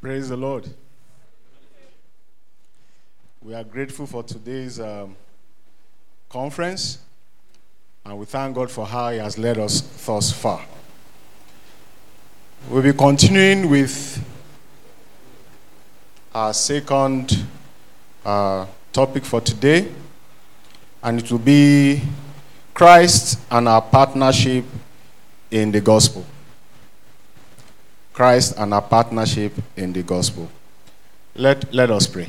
Praise the Lord. We are grateful for today's conference, and we thank God for how He has led us thus far. We'll be continuing with our second topic for today, and it will be Christ and our partnership in the gospel. Christ and our partnership in the gospel. Let us pray.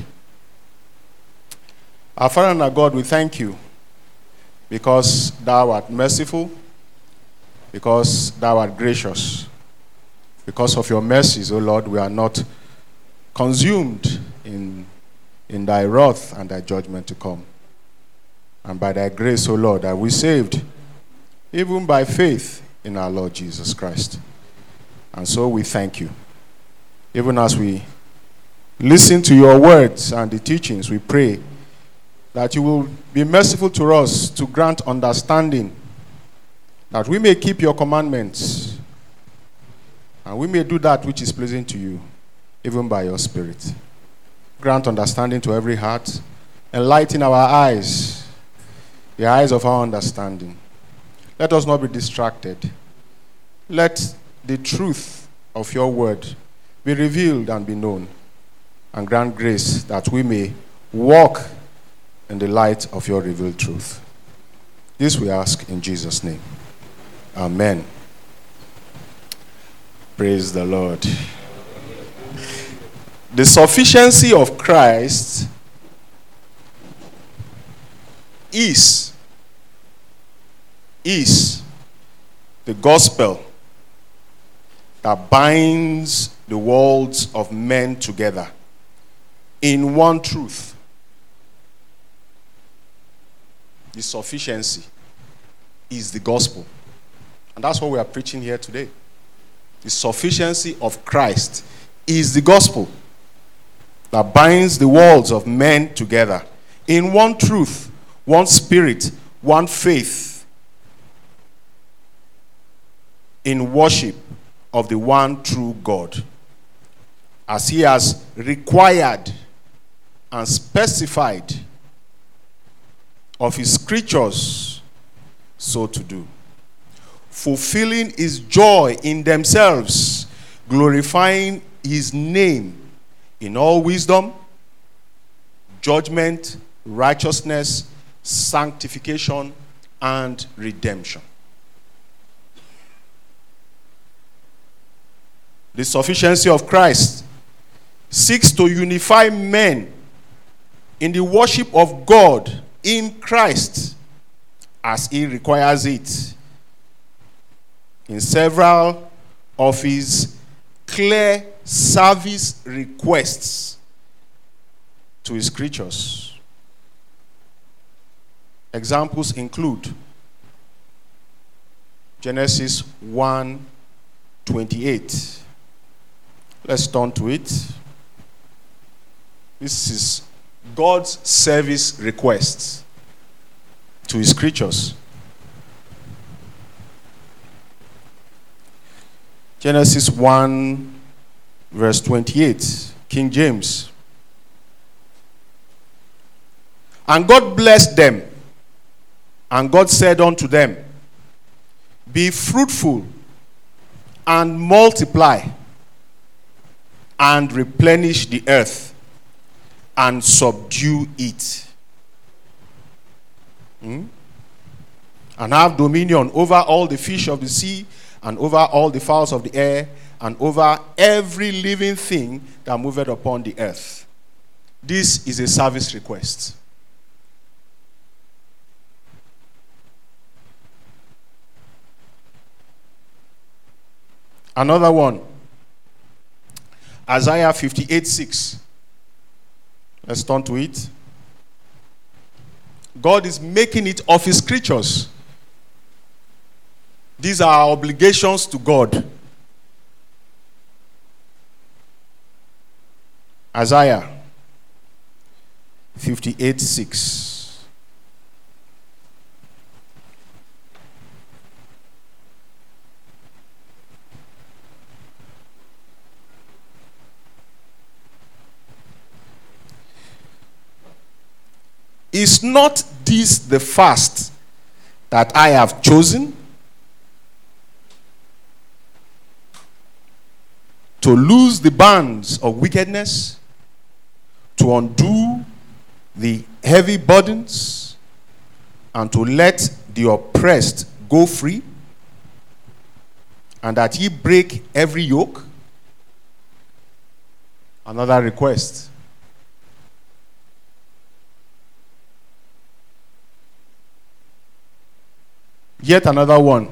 Our Father and our God, we thank you because thou art merciful, because thou art gracious. Because of your mercies, O Lord, we are not consumed in thy wrath and thy judgment to come. And by thy grace, O Lord, are we saved, even by faith in our Lord Jesus Christ. And so we thank you. Even as we listen to your words and the teachings, we pray that you will be merciful to us to grant understanding, that we may keep your commandments, and we may do that which is pleasing to you, even by your Spirit. Grant understanding to every heart, enlighten our eyes, the eyes of our understanding. Let us not be distracted. Let the truth of your word be revealed and be known, and grant grace that we may walk in the light of your revealed truth. This we ask in Jesus' name. Amen. Praise the Lord. The sufficiency of Christ is the gospel that binds the worlds of men together in one truth. The sufficiency is the gospel. And that's what we are preaching here today. The sufficiency of Christ is the gospel that binds the worlds of men together in one truth, one spirit, one faith, in worship of the one true God, as he has required and specified of his creatures so to do, fulfilling his joy in themselves, glorifying his name in all wisdom, judgment, righteousness, sanctification, and redemption. The sufficiency of Christ seeks to unify men in the worship of God in Christ as he requires it in several of his clear service requests to his creatures. Examples include Genesis 1:28. Let's turn to it. This is God's service requests to his creatures. Genesis 1, verse 28, King James. And God blessed them, and God said unto them, be fruitful and multiply, and replenish the earth, and subdue it. And have dominion over all the fish of the sea, and over all the fowls of the air, and over every living thing that moveth upon the earth. This is a service request. Another one, Isaiah 58:6. Let's turn to it. God is making it of his creatures. These are our obligations to God. Isaiah 58:6. Is not this the fast that I have chosen? To loose the bands of wickedness, to undo the heavy burdens, and to let the oppressed go free, and that ye break every yoke. Another request. Yet another one.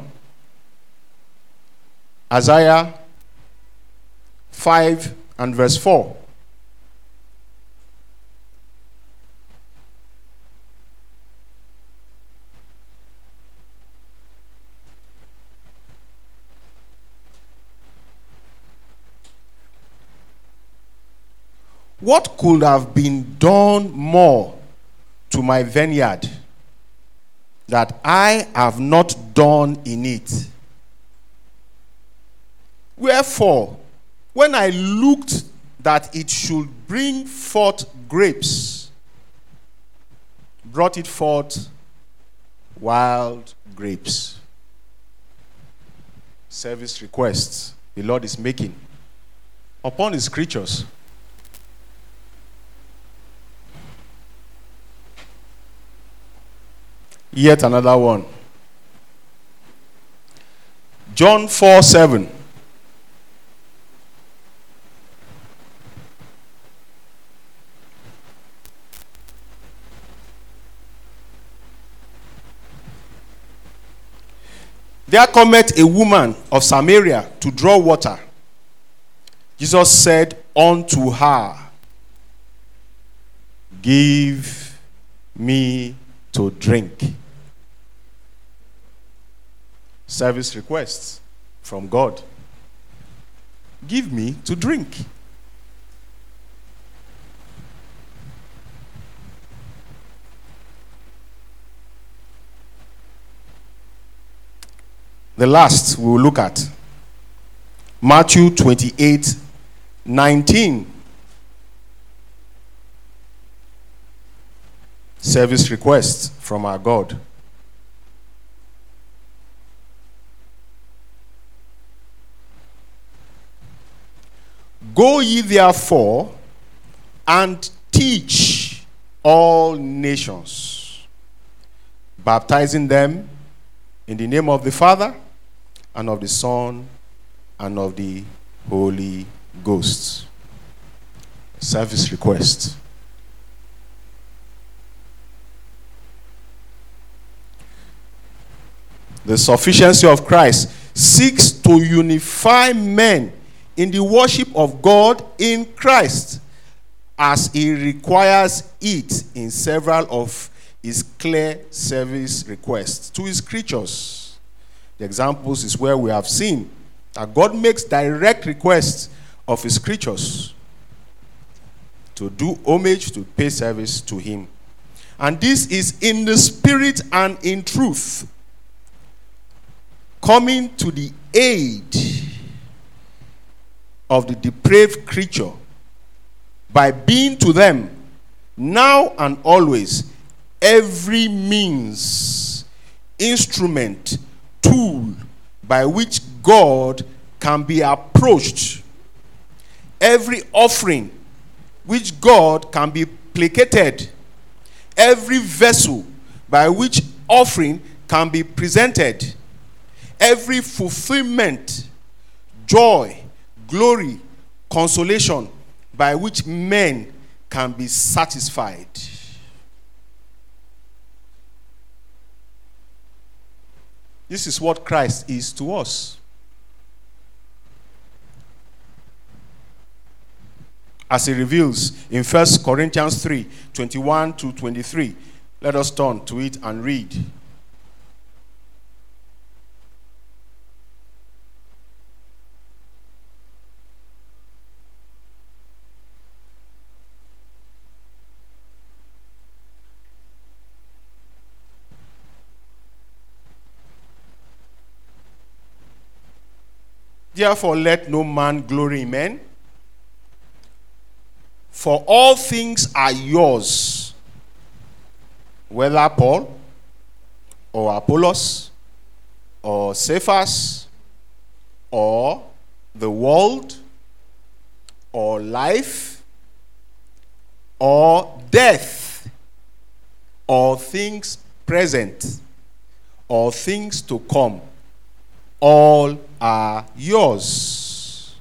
Isaiah 5 and verse 4. What could have been done more to my vineyard that I have not done in it? Wherefore, when I looked that it should bring forth grapes, brought it forth wild grapes. Service requests the Lord is making upon his creatures. Yet another one. John 4:7. There cometh a woman of Samaria to draw water. Jesus said unto her, give me to drink. Service requests from God. Give me to drink. The last we will look at, Matthew 28:19. Service request from our God. Go ye therefore and teach all nations, baptizing them in the name of the Father, and of the Son, and of the Holy Ghost. Service request. The sufficiency of Christ seeks to unify men in the worship of God in Christ, as he requires it in several of his clear service requests to his creatures. The examples is where we have seen that God makes direct requests of his creatures to do homage, to pay service to him. And this is in the spirit and in truth, coming to the aid of the depraved creature by being to them now and always every means, instrument, tool by which God can be approached, every offering which God can be placated, every vessel by which offering can be presented, every fulfillment, joy, glory, consolation by which men can be satisfied. This is what Christ is to us. As he reveals in 1 Corinthians 3:21-23. Let us turn to it and read. Therefore, let no man glory in men, for all things are yours, whether Paul or Apollos or Cephas or the world or life or death or things present or things to come, all are yours.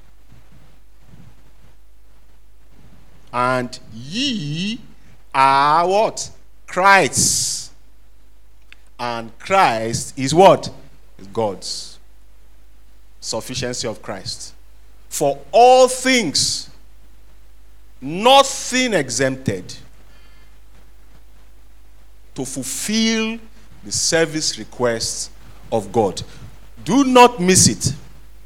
And ye are what? Christ's. And Christ is what? Is God's. Sufficiency of Christ. For all things, nothing exempted, to fulfill the service requests of God. Do not miss it.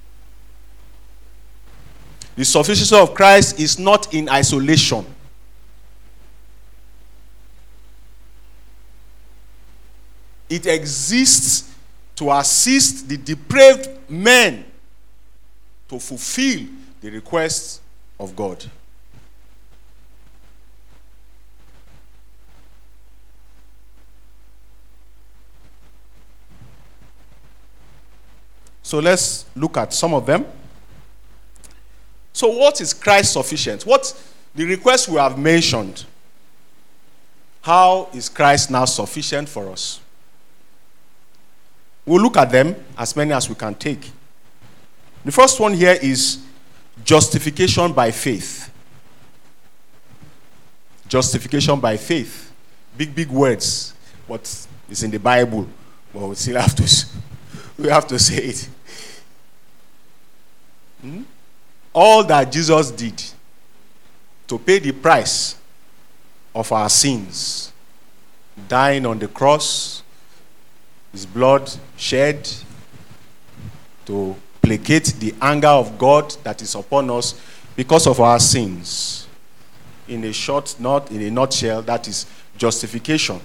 The sufficiency of Christ is not in isolation. It exists to assist the depraved men to fulfill the requests of God. So let's look at some of them. So what is Christ sufficient? What the requests we have mentioned? How is Christ now sufficient for us? We'll look at them, as many as we can take. The first one here is justification by faith. Justification by faith. Big words, but it's in the Bible. But we still have to say it. All that Jesus did to pay the price of our sins, dying on the cross, his blood shed to placate the anger of God that is upon us because of our sins. In a nutshell, that is justification.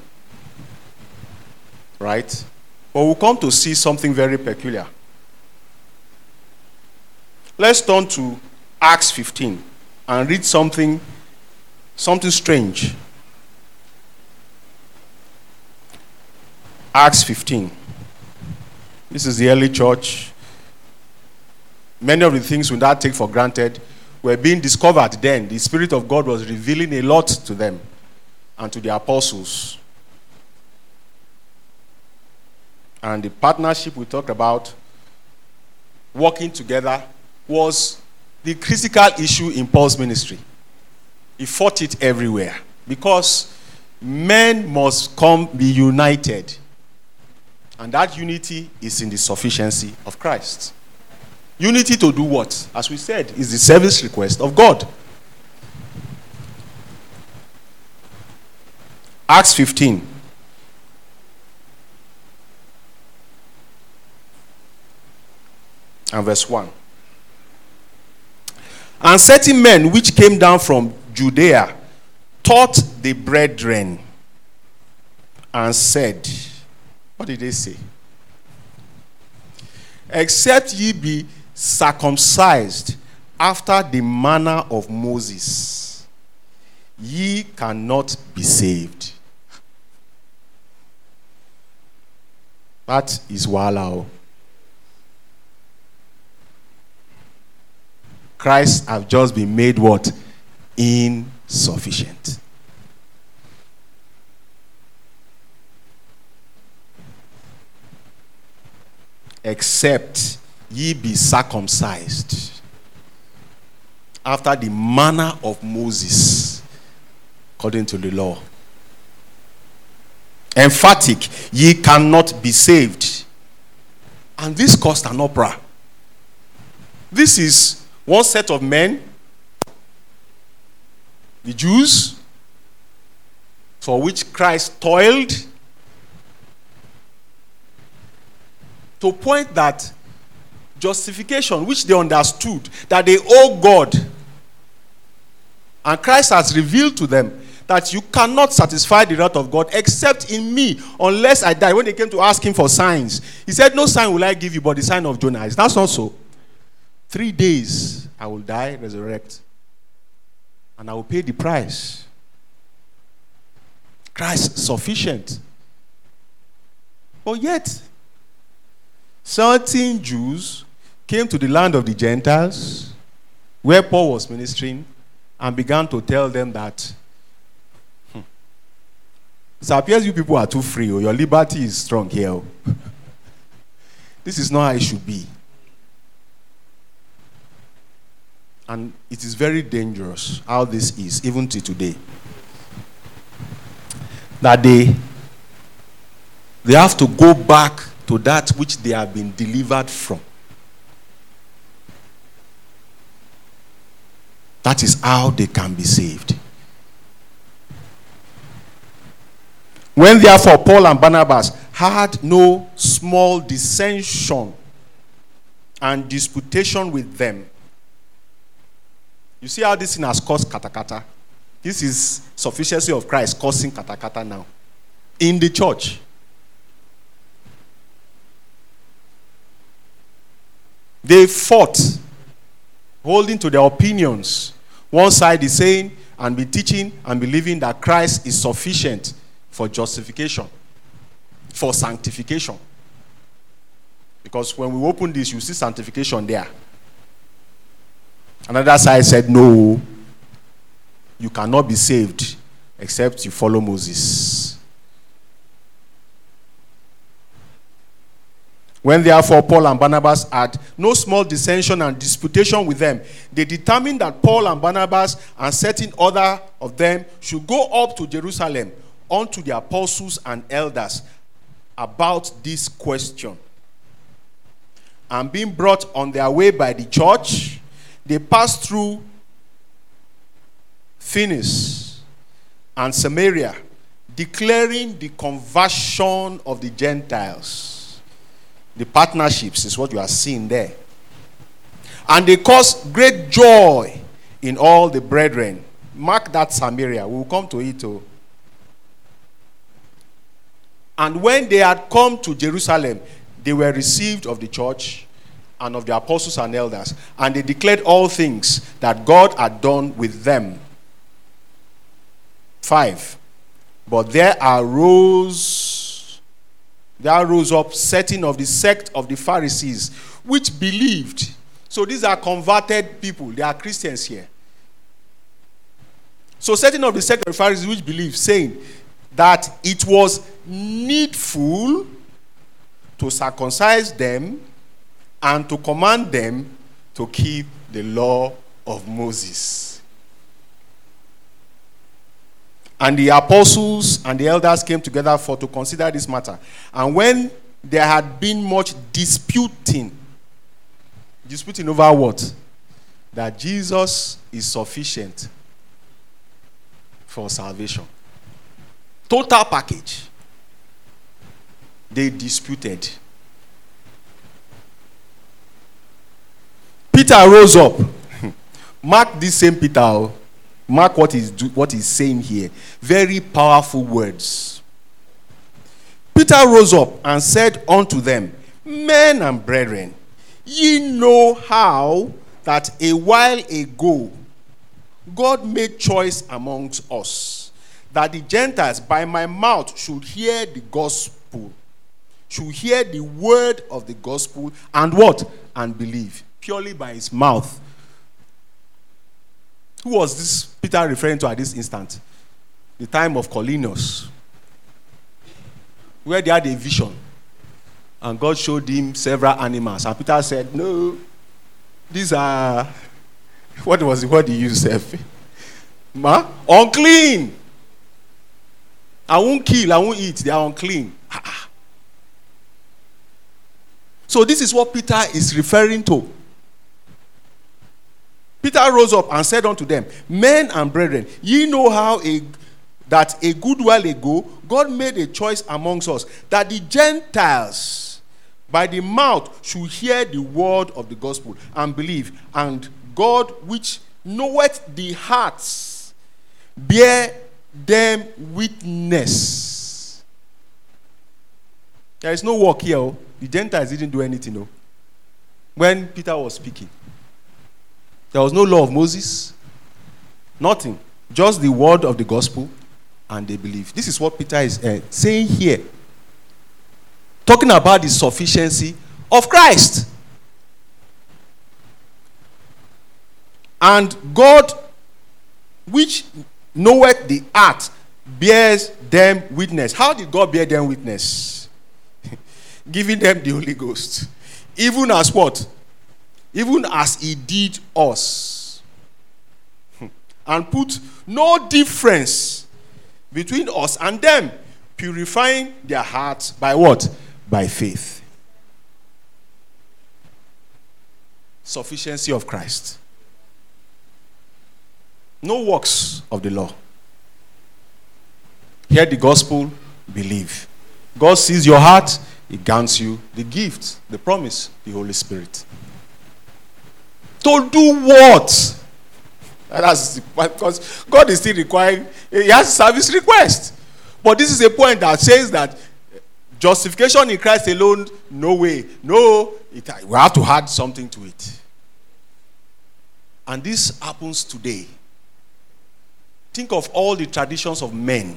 Right? But we'll come to see something very peculiar. Let's turn to Acts 15 and read something strange. Acts 15. This is the early church. Many of the things we now take for granted were being discovered then. The Spirit of God was revealing a lot to them and to the apostles. And the partnership we talked about, working together, was the critical issue in Paul's ministry. He fought it everywhere because men must be united. And that unity is in the sufficiency of Christ. Unity to do what? As we said, is the service request of God. Acts 15. And verse 1. And certain men which came down from Judea taught the brethren and said, what did they say? Except ye be circumcised after the manner of Moses, ye cannot be saved. That is walao. Christ have just been made what? Insufficient. Except ye be circumcised after the manner of Moses, according to the law. Emphatic, ye cannot be saved. And this caused an uproar. This is one set of men, the Jews, for which Christ toiled, to point that justification, which they understood, that they owe God. And Christ has revealed to them that you cannot satisfy the wrath of God except in me, unless I die. When they came to ask him for signs, he said, no sign will I give you but the sign of Jonah. That's not so. 3 days I will die, resurrect, and I will pay the price. Christ sufficient. But yet, certain Jews came to the land of the Gentiles, where Paul was ministering, and began to tell them that it appears you people are too free, or your liberty is strong here. This is not how it should be. And it is very dangerous how this is, even to today. That they have to go back to that which they have been delivered from. That is how they can be saved. When therefore Paul and Barnabas had no small dissension and disputation with them. You see how this thing has caused katakata? This is sufficiency of Christ causing katakata now. In the church. They fought, holding to their opinions. One side is saying and be teaching and believing that Christ is sufficient for justification, for sanctification. Because when we open this, you see sanctification there. Another side said, no, you cannot be saved except you follow Moses. When therefore Paul and Barnabas had no small dissension and disputation with them, they determined that Paul and Barnabas and certain other of them should go up to Jerusalem unto the apostles and elders about this question. And being brought on their way by the church, they passed through Phoenix and Samaria, declaring the conversion of the Gentiles. The partnerships is what you are seeing there. And they caused great joy in all the brethren. Mark that Samaria. We will come to it too. And when they had come to Jerusalem, they were received of the church and of the apostles and elders. And they declared all things that God had done with them. 5. But there arose up certain of the sect of the Pharisees, which believed. So these are converted people. They are Christians here. So certain of the sect of the Pharisees which believed, saying that it was needful to circumcise them and to command them to keep the law of Moses. And the apostles and the elders came together for to consider this matter. And when there had been much disputing over what? That Jesus is sufficient for salvation. Total package. They disputed. Peter rose up. Mark this same Peter. Mark what he's saying here. Very powerful words. Peter rose up and said unto them, Men and brethren, ye know how that a while ago God made choice amongst us, that the Gentiles by my mouth should hear the gospel, should hear the word of the gospel, and what? And believe. Purely by his mouth. Who was this Peter referring to at this instant? The time of Cornelius, where they had a vision. And God showed him several animals. And Peter said, no, these are, what was the word he used? Unclean. I won't kill, I won't eat. They are unclean. So this is what Peter is referring to. Peter rose up and said unto them, Men and brethren, ye know how that a good while ago God made a choice amongst us, that the Gentiles by the mouth should hear the word of the gospel and believe. And God, which knoweth the hearts, bear them witness. There is no work here. Oh. The Gentiles didn't do anything. Oh. When Peter was speaking, there was no law of Moses. Nothing. Just the word of the gospel and they believe. This is what Peter is saying here. Talking about the sufficiency of Christ. And God, which knoweth the heart, bears them witness. How did God bear them witness? Giving them the Holy Ghost. Even as what? Even as he did us. And put no difference between us and them, purifying their hearts by what? By faith. Sufficiency of Christ. No works of the law. Hear the gospel, believe. God sees your heart, he grants you the gift, the promise, the Holy Spirit. To do what? That's because God is still requiring, he has service request. But this is a point that says that justification in Christ alone, no way. No, we have to add something to it. And this happens today. Think of all the traditions of men.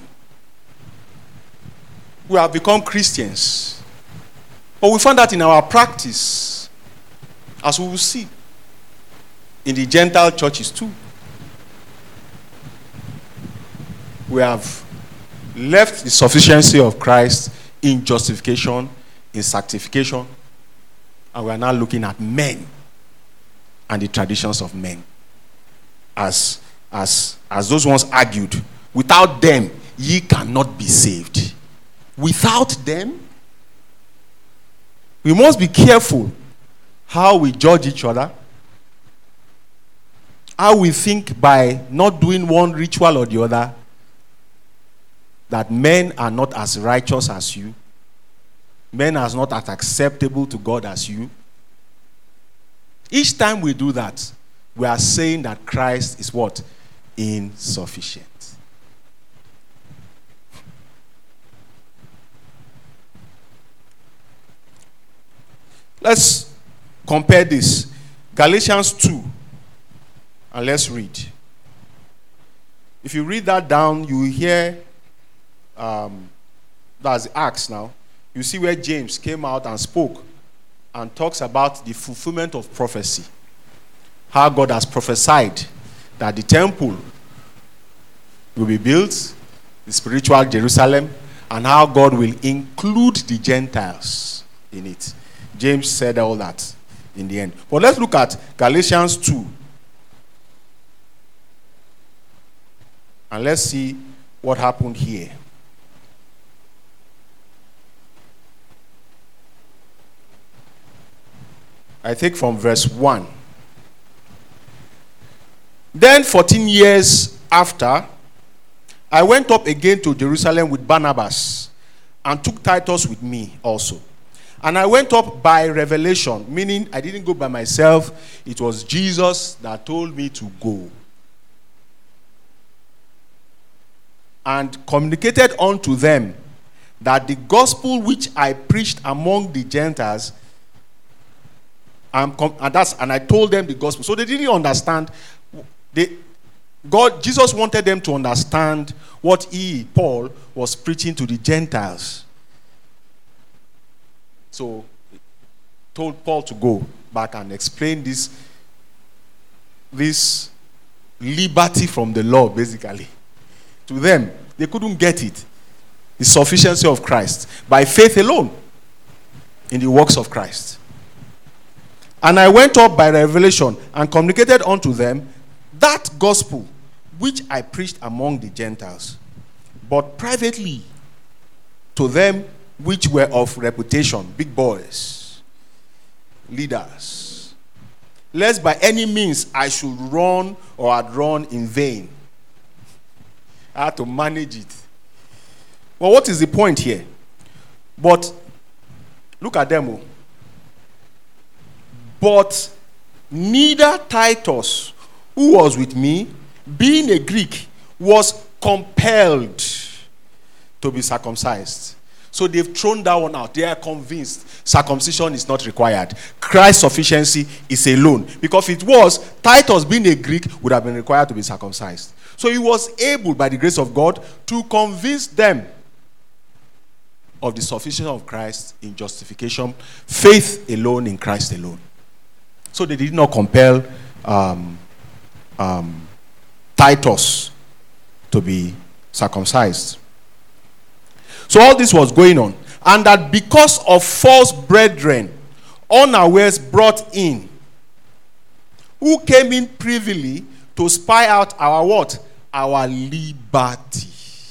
We have become Christians. But we find that in our practice, as we will see, in the Gentile churches too. We have left the sufficiency of Christ in justification, in sanctification, and we are now looking at men and the traditions of men. As those ones argued, without them, ye cannot be saved. Without them, we must be careful how we judge each other, how we think by not doing one ritual or the other, that men are not as righteous as you, men are not as acceptable to God as you. Each time we do that, we are saying that Christ is what? Insufficient. Let's compare this. Galatians 2. And let's read. If you read that down, you will hear, that's Acts now. You see where James came out and spoke and talks about the fulfillment of prophecy. How God has prophesied that the temple will be built, the spiritual Jerusalem, and how God will include the Gentiles in it. James said all that in the end. But let's look at Galatians 2. And let's see what happened here. I take from verse 1. Then 14 years after, I went up again to Jerusalem with Barnabas and took Titus with me also. And I went up by revelation, meaning I didn't go by myself. It was Jesus that told me to go. And communicated unto them that the gospel which I preached among the Gentiles, and I told them the gospel. So they didn't understand. Jesus wanted them to understand what Paul, was preaching to the Gentiles. So he told Paul to go back and explain this liberty from the law, basically. To them, they couldn't get it. The sufficiency of Christ by faith alone in the works of Christ. And I went up by revelation and communicated unto them that gospel which I preached among the Gentiles, but privately to them which were of reputation, big boys, leaders, lest by any means I should run or had run in vain. I had to manage it. Well, what is the point here? But look at them. But neither Titus, who was with me, being a Greek, was compelled to be circumcised. So they've thrown that one out. They are convinced circumcision is not required. Christ's sufficiency is alone. Because if it was, Titus being a Greek would have been required to be circumcised. So he was able, by the grace of God, to convince them of the sufficiency of Christ in justification, faith alone in Christ alone. So they did not compel Titus to be circumcised. So all this was going on. And that because of false brethren, unawares brought in, who came in privily to spy out our what? Our liberty,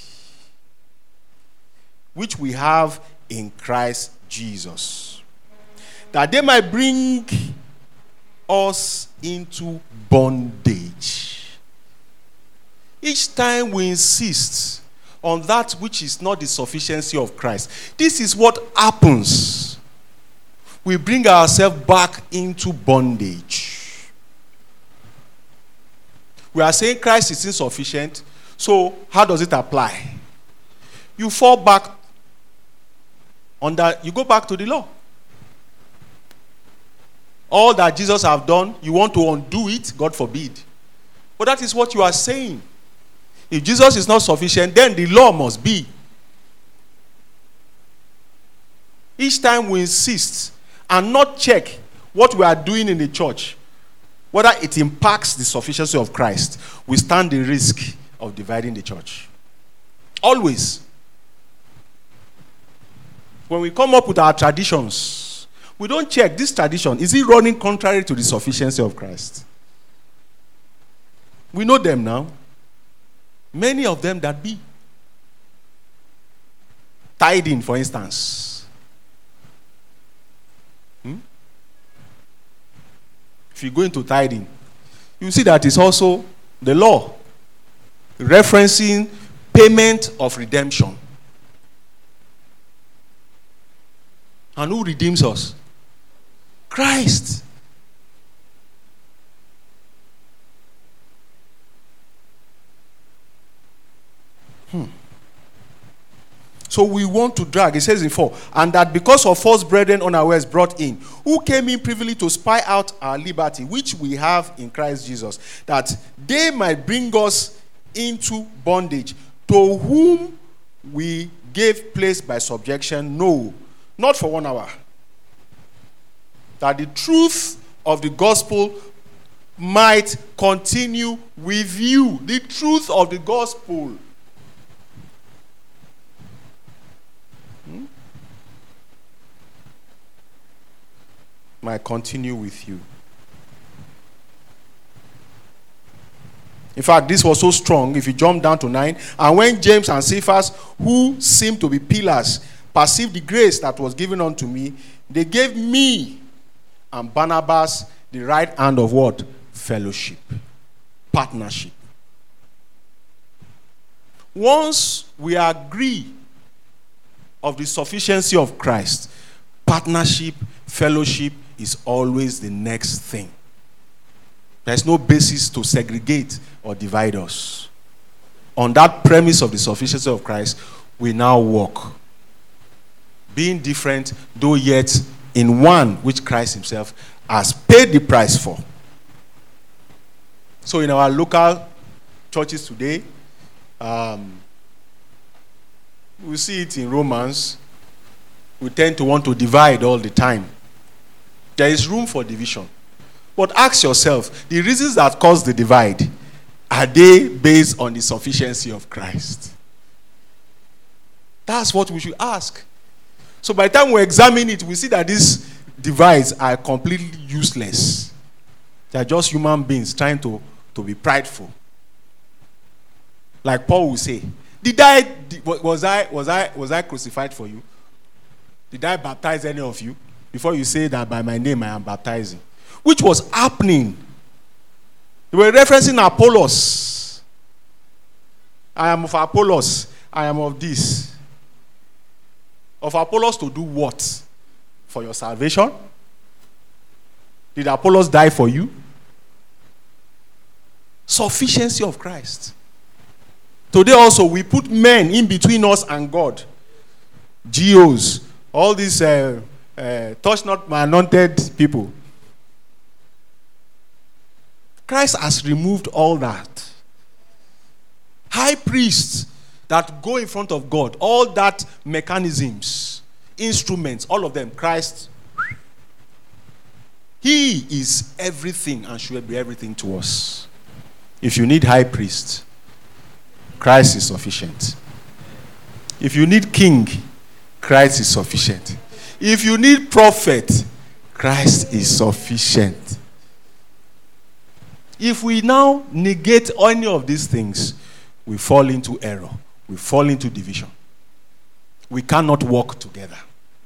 which we have in Christ Jesus, that they might bring us into bondage. Each time we insist on that which is not the sufficiency of Christ, this is what happens. We bring ourselves back into bondage. We are saying Christ is insufficient, so how does it apply? You fall back you go back to the law. All that Jesus have done, you want to undo it, God forbid. But that is what you are saying. If Jesus is not sufficient, then the law must be. Each time we insist and not check what we are doing in the church, whether it impacts the sufficiency of Christ, we stand the risk of dividing the church. Always. When we come up with our traditions, we don't check this tradition. Is it running contrary to the sufficiency of Christ? We know them now. Many of them that be. Tithing, for instance. If you go into tithing, you see that it's also the law referencing payment of redemption. And who redeems us? Christ. So we want to drag. It says in 4, and that because of false brethren unawares brought in, who came in privily to spy out our liberty, which we have in Christ Jesus, that they might bring us into bondage, to whom we gave place by subjection, no, not for 1 hour. That the truth of the gospel might continue with you. The truth of the gospel. Might continue with you. In fact, this was so strong, if you jump down to 9, and when James and Cephas, who seemed to be pillars, perceived the grace that was given unto me, they gave me and Barnabas the right hand of what? Fellowship. Partnership. Once we agree of the sufficiency of Christ, partnership, fellowship is always the next thing. There's no basis to segregate or divide us. On that premise of the sufficiency of Christ, we now walk. Being different, though yet in one which Christ himself has paid the price for. So in our local churches today, we see it in Romans. We tend to want to divide all the time. There is room for division. But ask yourself, the reasons that cause the divide, are they based on the sufficiency of Christ? That's what we should ask. So by the time we examine it, we see that these divides are completely useless. They are just human beings trying to be prideful. Like Paul will say, was I crucified for you? Did I baptize any of you? Before you say that by my name I am baptizing. Which was happening. They were referencing Apollos. I am of Apollos. I am of this. Of Apollos to do what? For your salvation? Did Apollos die for you? Sufficiency of Christ. Today also we put men in between us and God. GOs, all these touch not my anointed people. Christ has removed all that. High priests that go in front of God, all that mechanisms, instruments, all of them, Christ, he is everything and should be everything to us. If you need high priest, Christ is sufficient. If you need king, Christ is sufficient. If you need prophet, Christ is sufficient. If we now negate any of these things, we fall into error. We fall into division. We cannot walk together.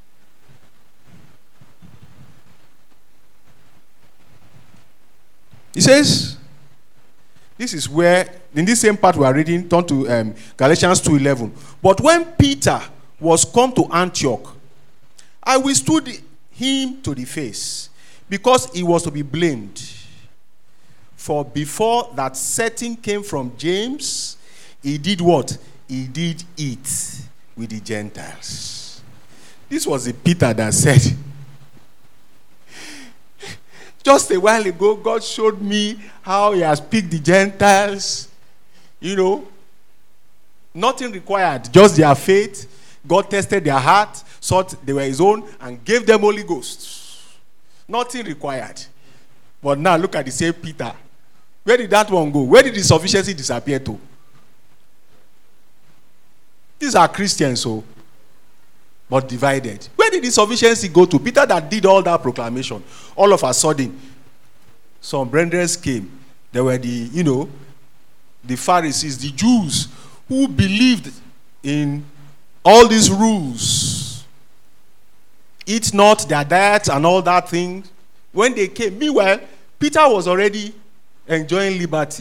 He says, this is where, in this same part we are reading, turn to Galatians 2:11. But when Peter was come to Antioch, I withstood him to the face, because he was to be blamed. For before that setting came from James, he did what? He did eat with the Gentiles. This was the Peter that said, just a while ago, God showed me how he has picked the Gentiles. Nothing required, just their faith. God tested their heart, thought they were his own, and gave them Holy Ghost. Nothing required. But now look at the same Peter. Where did that one go? Where did the sufficiency disappear to? These are Christians, but divided. Where did the sufficiency go to? Peter that did all that proclamation. All of a sudden, some brethren came. There were the Pharisees, the Jews, who believed in all these rules. Eat not, their diets and all that thing. When they came, meanwhile, Peter was already enjoying liberty.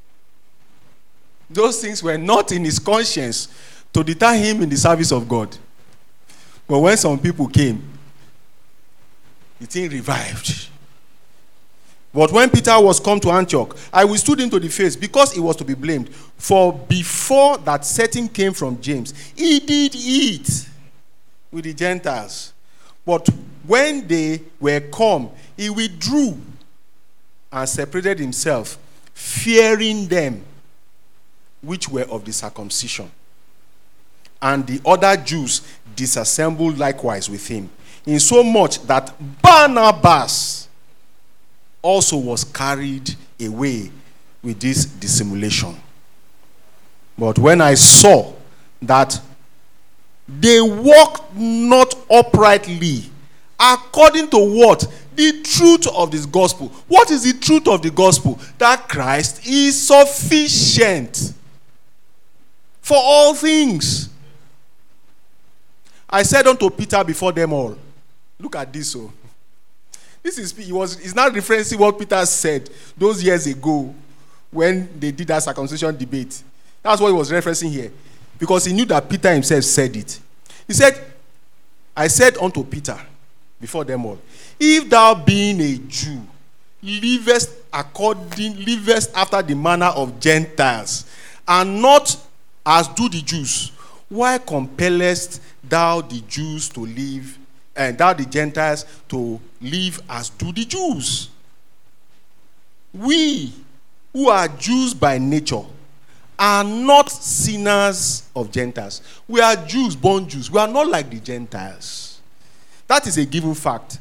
Those things were not in his conscience to deter him in the service of God. But when some people came, the thing revived. But when Peter was come to Antioch, I withstood him to the face, because he was to be blamed. For before that setting came from James, he did eat with the Gentiles. But when they were come, he withdrew and separated himself, fearing them which were of the circumcision. And the other Jews disassembled likewise with him, insomuch that Barnabas also was carried away with this dissimulation. But when I saw that they walked not uprightly, according to what? The truth of this gospel. What is the truth of the gospel? That Christ is sufficient for all things. I said unto Peter before them all. Look at this. He's not referencing what Peter said those years ago when they did that circumcision debate. That's what he was referencing here. Because he knew that Peter himself said it. He said, I said unto Peter before them all, if thou being a Jew, livest after the manner of Gentiles, and not as do the Jews, why compellest thou the Jews to live, and thou the Gentiles to live as do the Jews? We, who are Jews by nature, are not sinners of Gentiles. We are Jews, born Jews. We are not like the Gentiles. That is a given fact.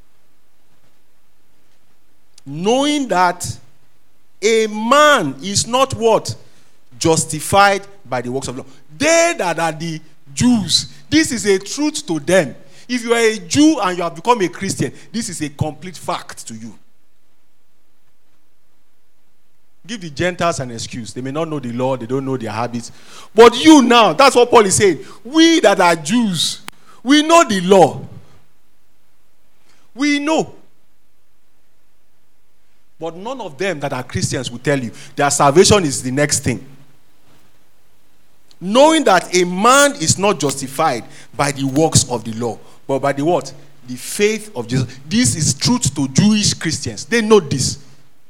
Knowing that a man is not what? Justified by the works of law. They that are the Jews, this is a truth to them. If you are a Jew and you have become a Christian, this is a complete fact to you. Give the Gentiles an excuse. They may not know the law, they don't know their habits. But you now, that's what Paul is saying. We that are Jews, we know the law. We know. But none of them that are Christians will tell you their salvation is the next thing. Knowing that a man is not justified by the works of the law, but by the what? The faith of Jesus. This is truth to Jewish Christians. They know this.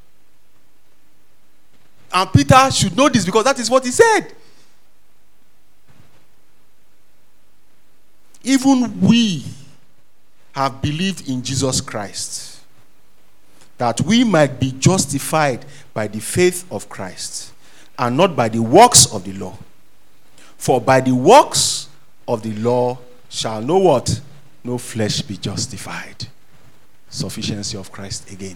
And Peter should know this because that is what he said. even we have believed in Jesus Christ, that we might be justified by the faith of Christ, and not by the works of the law. For by the works of the law shall no what? No flesh be justified. Sufficiency of Christ again.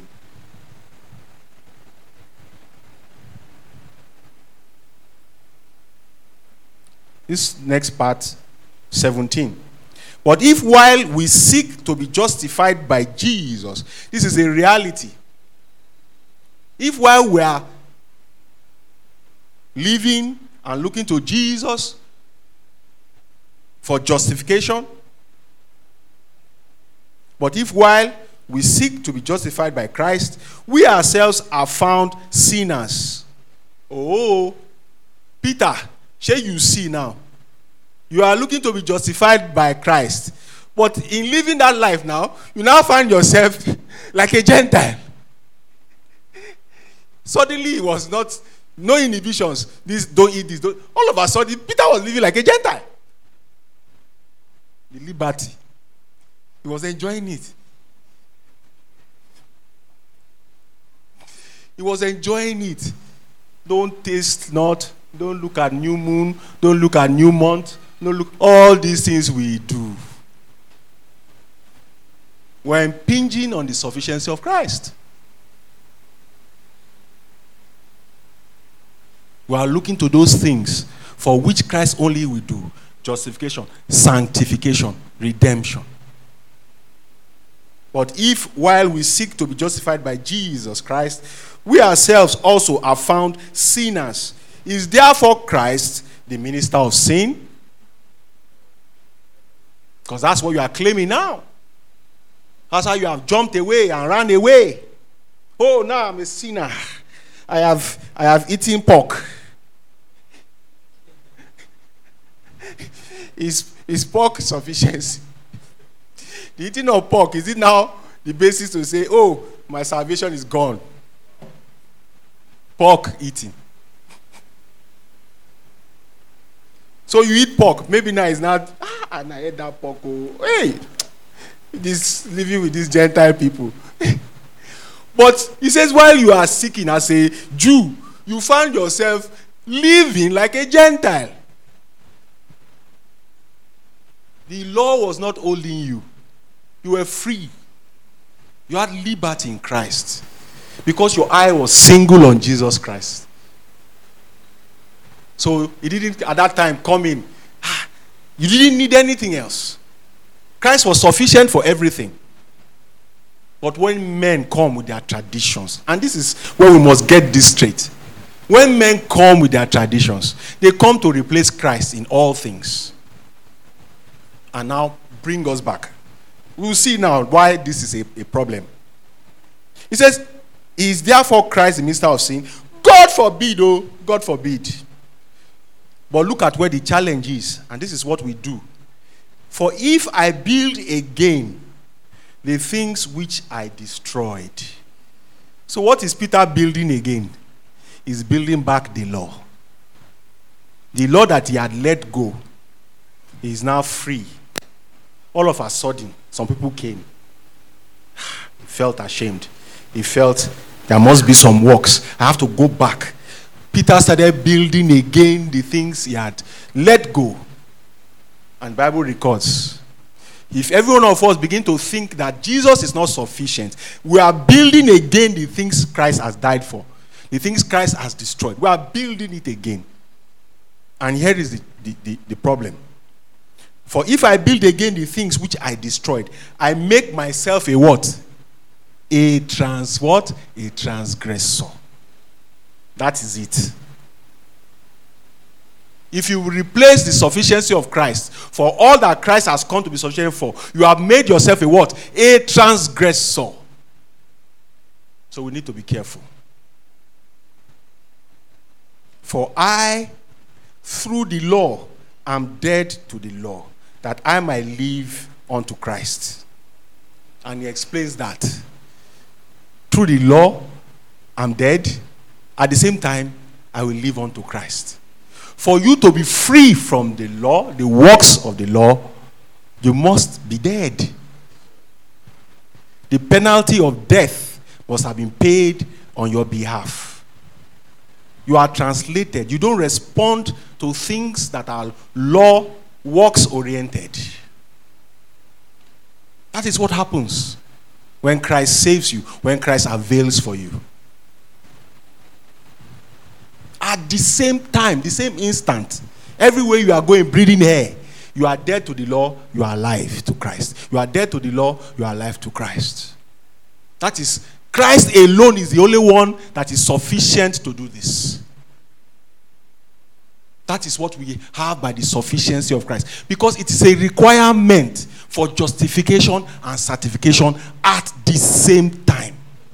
This next part, 17. But if while we seek to be justified by Jesus, this is a reality. If while we are living and looking to Jesus for justification, but if while we seek to be justified by Christ, we ourselves are found sinners. Oh, Peter, shall you see now? You are looking to be justified by Christ. But in living that life now, you now find yourself like a Gentile. Suddenly it was not, no inhibitions. This, don't eat this. Don't. All of a sudden, Peter was living like a Gentile. The liberty. He was enjoying it. He was enjoying it. Don't taste not. Don't look at new moon. Don't look at new month. Don't look. All these things we do. We're impinging on the sufficiency of Christ. We are looking to those things for which Christ only will do. Justification, sanctification, redemption. But if while we seek to be justified by Jesus Christ, we ourselves also are found sinners, is therefore Christ the minister of sin? Because that's what you are claiming now. That's how you have jumped away and ran away. Oh, now I'm a sinner. I have eaten pork. Is pork sufficiency? The eating of pork, is it now the basis to say, oh, my salvation is gone? Pork eating. So you eat pork. Maybe now it's not, and I ate that pork. Oh, hey, this living with these Gentile people. But he says, while you are seeking as a Jew, you find yourself living like a Gentile. The law was not holding you. You were free. You had liberty in Christ. Because your eye was single on Jesus Christ. So it didn't at that time come in. You didn't need anything else. Christ was sufficient for everything. But when men come with their traditions, and this is where we must get this straight. When men come with their traditions, they come to replace Christ in all things. And now bring us back. We'll see now why this is a problem. He says, is therefore Christ the minister of sin? God forbid, oh, God forbid. But look at where the challenge is, and this is what we do. For if I build again the things which I destroyed. So what is Peter building again? He's building back the law. The law that he had let go, he is now free. All of a sudden, some people came. He felt ashamed. He felt there must be some works. I have to go back. Peter started building again the things he had let go. And the Bible records, if every one of us begin to think that Jesus is not sufficient, we are building again the things Christ has died for. The things Christ has destroyed. We are building it again. And here is the problem. For if I build again the things which I destroyed, I make myself a what? A transgressor. That is it. If you replace the sufficiency of Christ for all that Christ has come to be sufficient for, you have made yourself a what? A transgressor. So we need to be careful. For I, through the law, am dead to the law, that I might live unto Christ. And he explains that. Through the law, I'm dead. At the same time, I will live unto Christ. For you to be free from the law, the works of the law, You must be dead. The penalty of death must have been paid on your behalf. You are translated. You don't respond to things that are law, works-oriented. That is what happens when Christ saves you, when Christ avails for you. At the same time, the same instant, everywhere you are going, breathing air, you are dead to the law, you are alive to Christ. You are dead to the law, you are alive to Christ. That is, Christ alone is the only one that is sufficient to do this. That is what we have by the sufficiency of Christ. Because it is a requirement for justification and sanctification at the same time.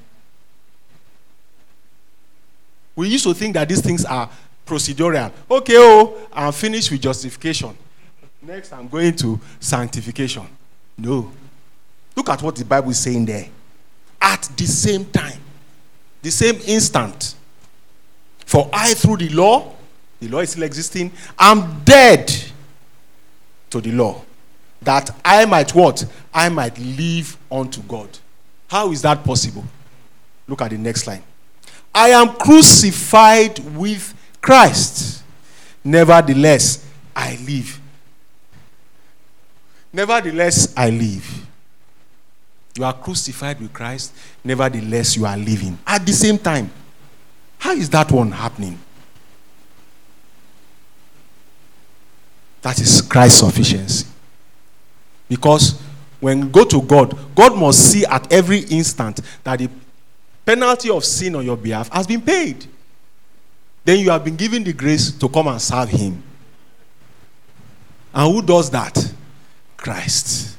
We used to think that these things are procedural. Okay, I'm finished with justification. Next, I'm going to sanctification. No. Look at what the Bible is saying there. At the same time. The same instant. For I, through the law is still existing, I'm dead to the law. That I might what? I might live unto God. How is that possible? Look at the next line. I am crucified with Christ. Nevertheless, I live. Nevertheless, I live. You are crucified with Christ. Nevertheless, you are living. At the same time. How is that one happening? That is Christ's sufficiency. Because when you go to God, God must see at every instant that the penalty of sin on your behalf has been paid. Then you have been given the grace to come and serve him. And who does that? Christ.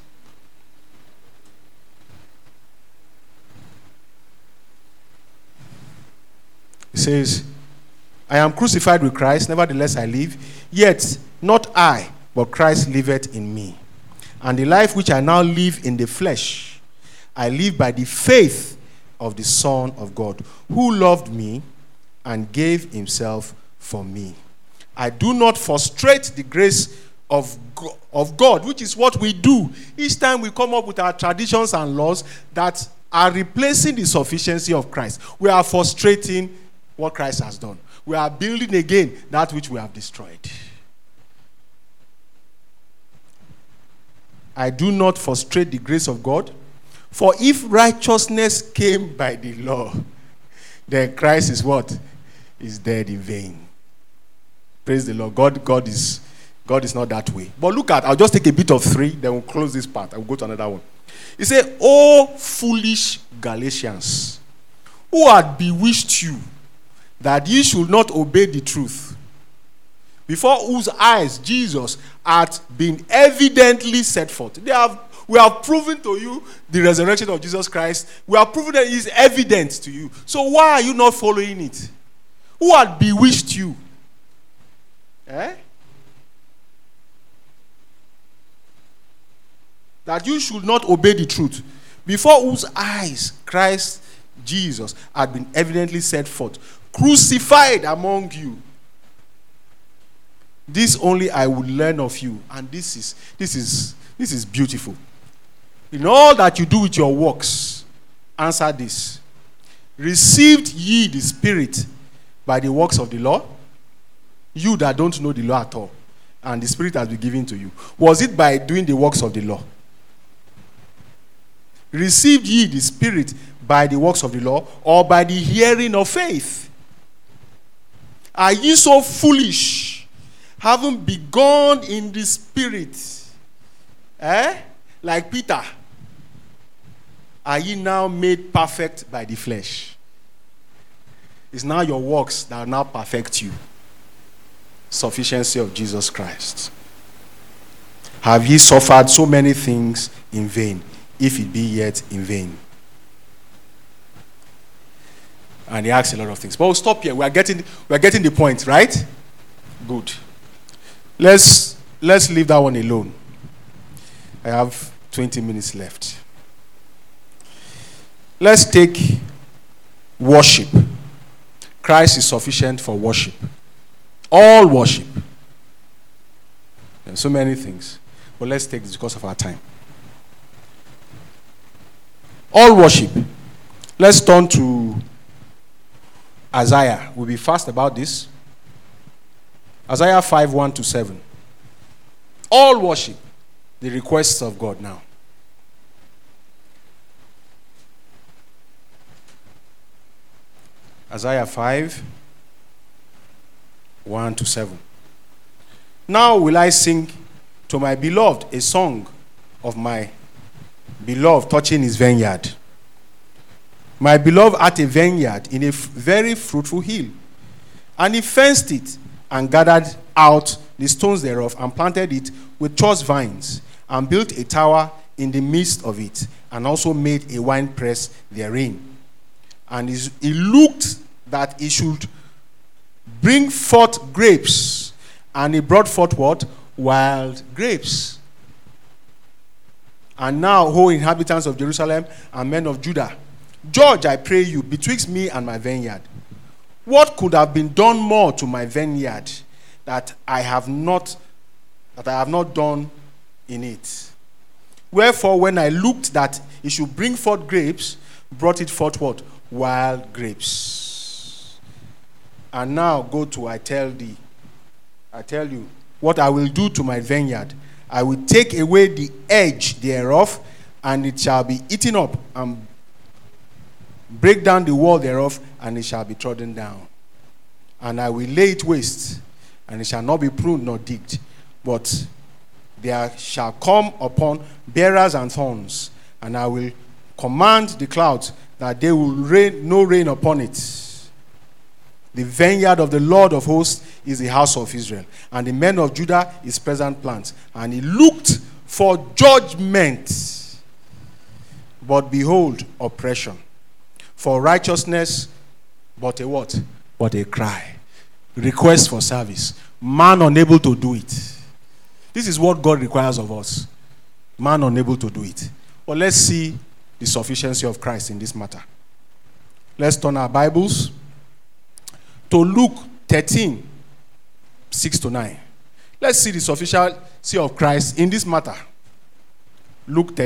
He says, I am crucified with Christ, nevertheless I live. Yet not I, but Christ liveth in me. And the life which I now live in the flesh, I live by the faith of the Son of God, who loved me and gave himself for me. I do not frustrate the grace of God, which is what we do. Each time we come up with our traditions and laws that are replacing the sufficiency of Christ, we are frustrating what Christ has done. We are building again that which we have destroyed. I do not frustrate the grace of God, for if righteousness came by the law, then Christ is what? Is dead in vain. Praise the Lord. God is not that way. But look at, I'll just take a bit of 3, then we'll close this part. I'll go to another one. He said, O foolish Galatians, who had bewitched you, that ye should not obey the truth, before whose eyes Jesus had been evidently set forth. We have proven to you the resurrection of Jesus Christ. We have proven that it is evident to you. So why are you not following it? Who had bewitched you? That you should not obey the truth, before whose eyes Christ Jesus had been evidently set forth, crucified among you. This only I would learn of you, and this is beautiful. In all that you do with your works, answer this. Received ye the Spirit by the works of the law? You that don't know the law at all, and the Spirit has been given to you. Was it by doing the works of the law? Received ye the Spirit by the works of the law, or by the hearing of faith? Are ye so foolish, having begun in the Spirit? Like Peter. Are ye now made perfect by the flesh? It's now your works that now perfect you. Sufficiency of Jesus Christ. Have ye suffered so many things in vain, if it be yet in vain? And he asks a lot of things. But we'll stop here. We are getting the point, right? Good. Let's leave that one alone. I have 20 minutes left. Let's take worship. Christ is sufficient for worship. All worship. There are so many things. But let's take this because of our time. All worship. Let's turn to Isaiah. We'll be fast about this. Isaiah 5:1-7. All worship. The requests of God now. Isaiah 5:1-7. Now will I sing to my beloved a song of my beloved touching his vineyard. My beloved had a vineyard in a very fruitful hill, and he fenced it and gathered out the stones thereof and planted it with choice vines and built a tower in the midst of it and also made a winepress therein. And he looked that he should bring forth grapes, and he brought forth what? Wild grapes. And now, O inhabitants of Jerusalem and men of Judah, judge, I pray you, betwixt me and my vineyard. What could have been done more to my vineyard that I have not done in it? Wherefore, when I looked that it should bring forth grapes, brought it forth what? Wild grapes. And now go to I tell you, what I will do to my vineyard. I will take away the edge thereof, and it shall be eaten up, and break down the wall thereof, and it shall be trodden down. And I will lay it waste, and it shall not be pruned nor digged, but there shall come upon bearers and thorns, and I will command the clouds that they will rain no rain upon it. The vineyard of the Lord of hosts is the house of Israel, and the men of Judah is pleasant plants. And he looked for judgment, but behold, oppression. For righteousness, but a what? But a cry. Request for service. Man unable to do it. This is what God requires of us. Man unable to do it. But let's see the sufficiency of Christ in this matter. Let's turn our Bibles to Luke 13:6-9. Let's see the sufficiency of Christ in this matter. Luke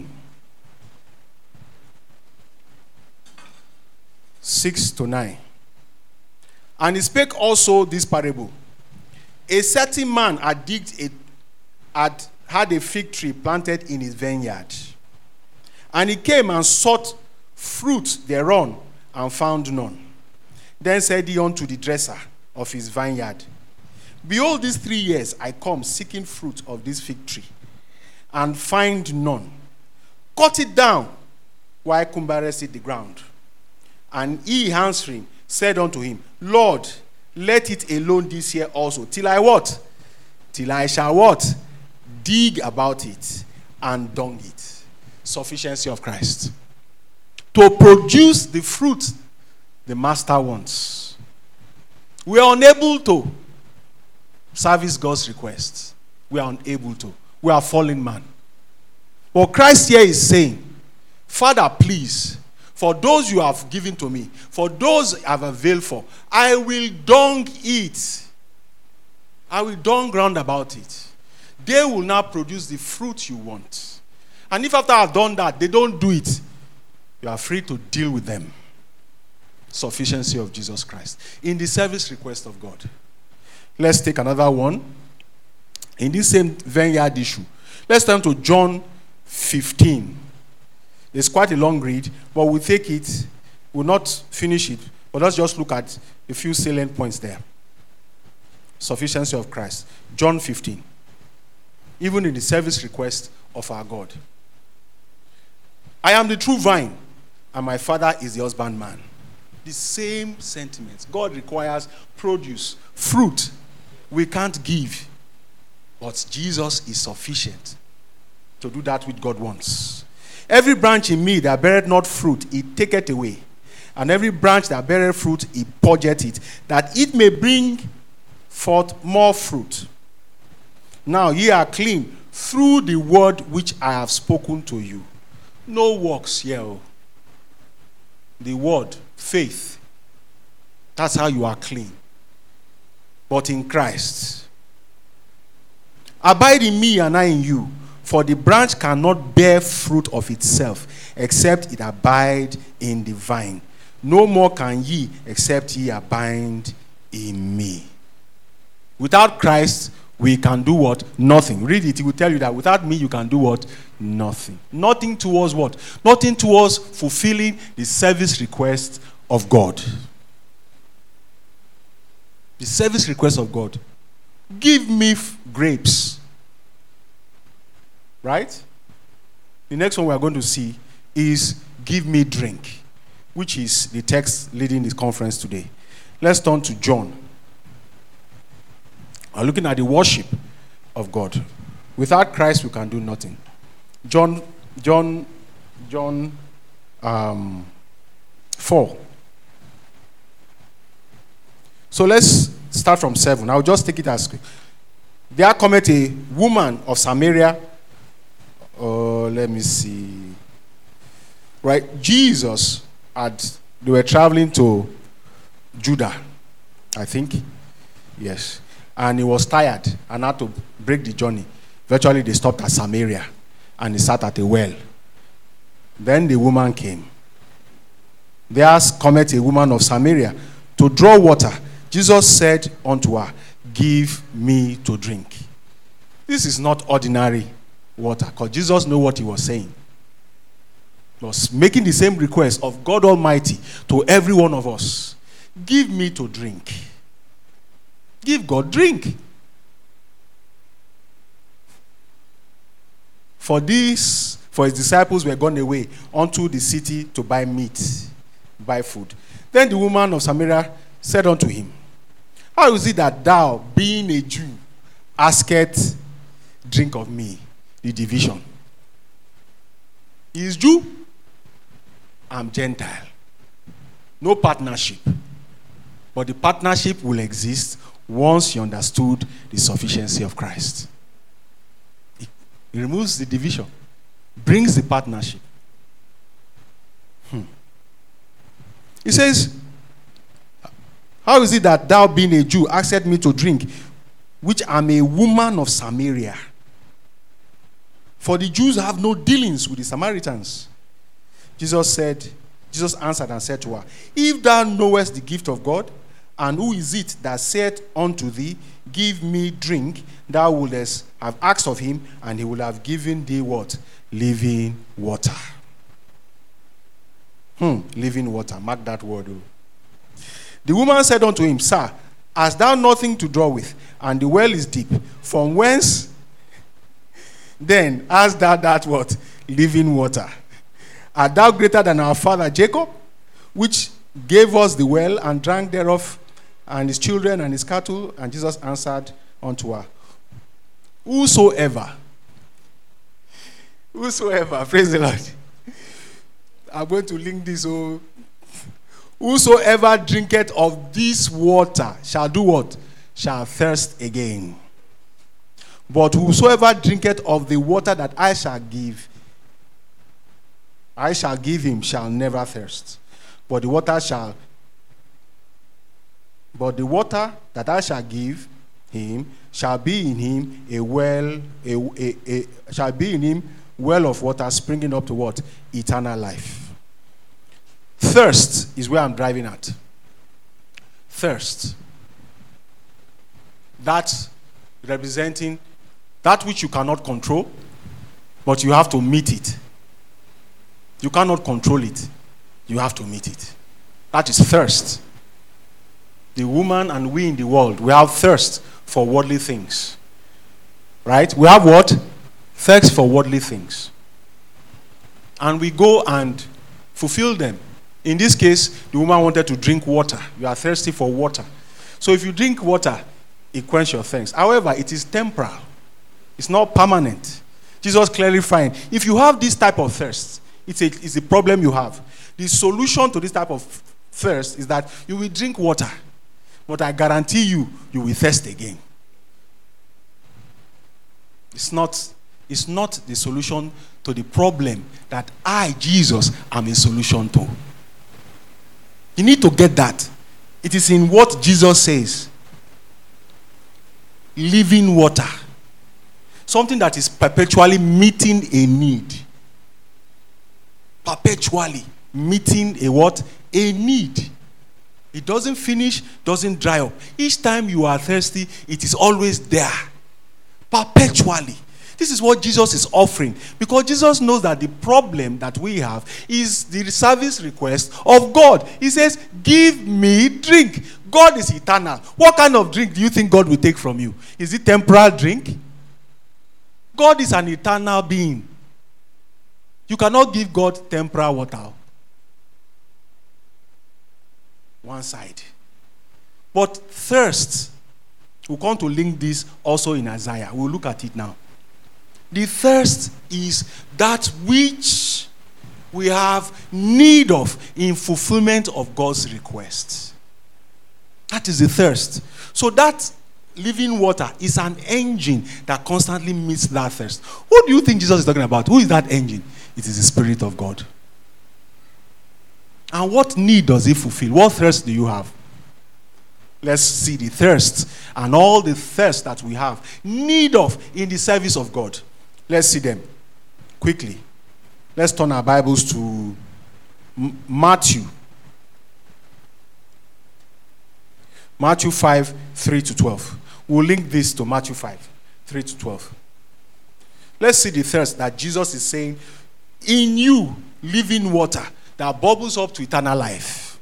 13:6-9. And he spake also this parable. A certain man had a fig tree planted in his vineyard. And he came and sought fruit thereon, and found none. Then said he unto the dresser of his vineyard, Behold, these 3 years I come seeking fruit of this fig tree, and find none. Cut it down, why cumberest it the ground? And he answering said unto him, Lord, let it alone this year also, till I what? Till I shall what? Dig about it and dung it. Sufficiency of Christ. To produce the fruit the master wants. We are unable to service God's requests. We are unable to. We are fallen man. But Christ here is saying, Father, please, for those you have given to me, for those I have availed for, I will dung it. I will dung round about it. They will now produce the fruit you want. And if after I've done that, they don't do it, you are free to deal with them. Sufficiency of Jesus Christ. In the service request of God. Let's take another one. In this same vineyard issue. Let's turn to John 15. It's quite a long read, but we'll take it. We'll not finish it, but let's just look at a few salient points there. Sufficiency of Christ. John 15. Even in the service request of our God. I am the true vine, and my Father is the husbandman. The same sentiments. God requires produce, fruit. We can't give. But Jesus is sufficient to do that which God wants. Every branch in me that beareth not fruit, he taketh away. And every branch that beareth fruit, he purgeth it, that it may bring forth more fruit. Now ye are clean through the word which I have spoken to you. No works here. The word, faith. That's how you are clean. But in Christ. Abide in me and I in you. For the branch cannot bear fruit of itself, except it abide in the vine. No more can ye, except ye abide in me. Without Christ, we can do what? Nothing. Read it. It will tell you that without me, you can do what? Nothing. Nothing towards what? Nothing towards fulfilling the service request of God. The service request of God. Give me grapes. Right? The next one we are going to see is give me drink, which is the text leading this conference today. Let's turn to John. We're looking at the worship of God. Without Christ, we can do nothing. John 4. So let's start from 7. I'll just take it as quick. There cometh a woman of Samaria. Oh, let me see. Right, Jesus they were traveling to Judah, I think. Yes. And he was tired and had to break the journey. Virtually, they stopped at Samaria and he sat at a well. Then the woman came. There cometh a woman of Samaria to draw water. Jesus said unto her, give me to drink. This is not ordinary water, because Jesus knew what he was saying. He was making the same request of God Almighty to every one of us. Give me to drink. Give God drink. For his disciples were gone away unto the city to buy meat, buy food. Then the woman of Samaria said unto him, how is it that thou, being a Jew, askest drink of me? The division. He is Jew, I'm Gentile. No partnership. But the partnership will exist once you understood the sufficiency of Christ. It removes the division, brings the partnership. He says, how is it that thou, being a Jew, askest me to drink, which am a woman of Samaria? For the Jews have no dealings with the Samaritans. Jesus answered and said to her, if thou knowest the gift of God, and who is it that saith unto thee, give me drink, thou wouldest have asked of him, and he would have given thee what? Living water. Living water. Mark that word. The woman said unto him, sir, hast thou nothing to draw with, and the well is deep? From whence then hast thou that what? Living water. Art thou greater than our father Jacob, which gave us the well and drank thereof, and his children and his cattle? And Jesus answered unto her, Whosoever, praise the Lord. I'm going to link this. Whosoever drinketh of this water shall do what? Shall thirst again. But whosoever drinketh of the water that I shall give him shall never thirst. But the water that I shall give him shall be in him well of water springing up to what? Eternal life. Thirst is where I'm driving at. Thirst. That's representing that which you cannot control, but you have to meet it. You cannot control it. You have to meet it. That is thirst. The woman and we in the world, we have thirst for worldly things. Right? We have what? Thirst for worldly things. And we go and fulfill them. In this case, the woman wanted to drink water. You are thirsty for water. So if you drink water, it quenches your thirst. However, it is temporal. It's not permanent. Jesus clarifying, if you have this type of thirst, it's a problem you have. The solution to this type of thirst is that you will drink water, but I guarantee you will thirst again. It's not the solution to the problem that I, Jesus, am a solution to. You need to get that. It is in what Jesus says. Living water. Something that is perpetually meeting a need. Perpetually meeting a what? A need. It doesn't finish, doesn't dry up. Each time you are thirsty, it is always there. Perpetually. This is what Jesus is offering. Because Jesus knows that the problem that we have is the service request of God. He says, give me drink. God is eternal. What kind of drink do you think God will take from you? Is it temporal drink? God is an eternal being. You cannot give God temporal water. One side. But thirst, we'll come to link this also in Isaiah. We'll look at it now. The thirst is that which we have need of in fulfillment of God's request. That is the thirst. So that living water is an engine that constantly meets that thirst. Who do you think Jesus is talking about? Who is that engine? It is the Spirit of God. And what need does it fulfill? What thirst do you have? Let's see the thirst and all the thirst that we have need of in the service of God. Let's see them quickly. Let's turn our Bibles to Matthew. Matthew 5, 3 to 12. We'll link this to Matthew 5, 3 to 12. Let's see the thirst that Jesus is saying, in you, living water that bubbles up to eternal life.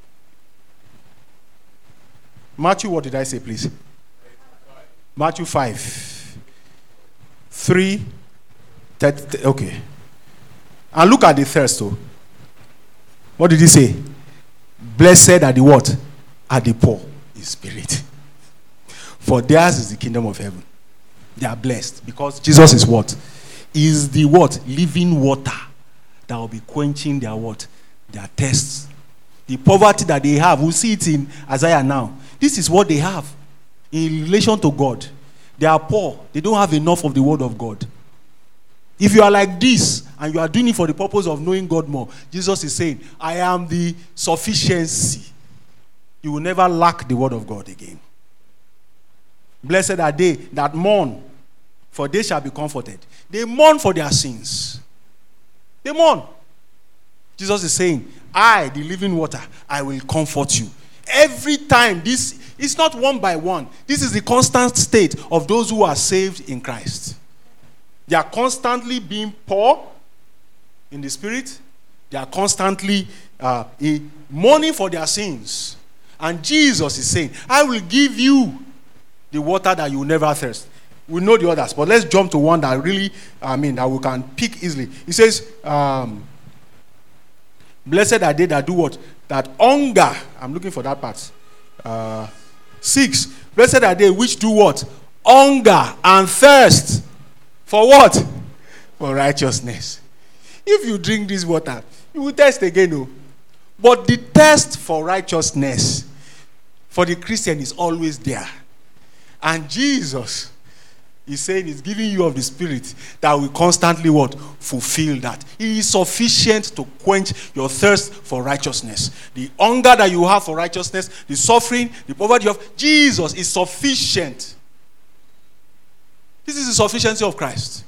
Matthew, what did I say, please? Matthew 5, 3, 30, okay. And look at the thirst, though. What did he say? Blessed are the what? Are the poor in spirit. For theirs is the kingdom of heaven. They are blessed because Jesus is what? Is the what? Living water that will be quenching their what? Their thirsts. The poverty that they have, we'll see it in Isaiah now. This is what they have in relation to God. They are poor. They don't have enough of the word of God. If you are like this and you are doing it for the purpose of knowing God more, Jesus is saying, I am the sufficiency. You will never lack the word of God again. Blessed are they that mourn, for they shall be comforted. They mourn for their sins. They mourn. Jesus is saying, I, the living water, I will comfort you. Every time, this is not one by one. This is the constant state of those who are saved in Christ. They are constantly being poor in the spirit. They are constantly mourning for their sins. And Jesus is saying, I will give you the water that you will never thirst. We know the others, but let's jump to one that really, that we can pick easily. He says, blessed are they that do what? That hunger. I'm looking for that part. 6. Blessed are they which do what? Hunger and thirst. For what? For righteousness. If you drink this water, you will thirst again. No? But the thirst for righteousness for the Christian is always there. And Jesus is saying he's giving you of the Spirit that will constantly what? Fulfill that. He is sufficient to quench your thirst for righteousness. The hunger that you have for righteousness, the suffering, the poverty you have, Jesus is sufficient. This is the sufficiency of Christ.